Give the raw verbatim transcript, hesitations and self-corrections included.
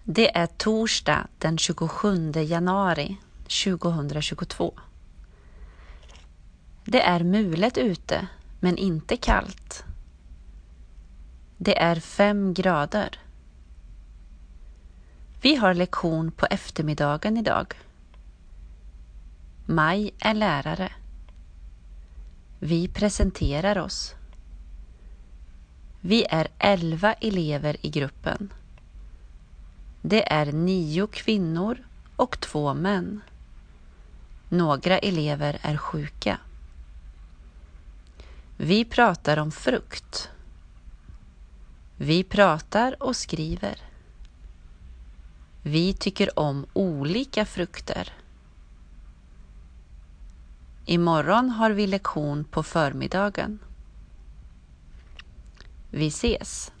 Det är torsdag den tjugosjunde januari tjugohundratjugotvå. Det är mulet ute, men inte kallt. Det är fem grader. Vi har lektion på eftermiddagen idag. Maj är lärare. Vi presenterar oss. Vi är elva elever i gruppen. Det är nio kvinnor och två män. Några elever är sjuka. Vi pratar om frukt. Vi pratar och skriver. Vi tycker om olika frukter. Imorgon har vi lektion på förmiddagen. Vi ses.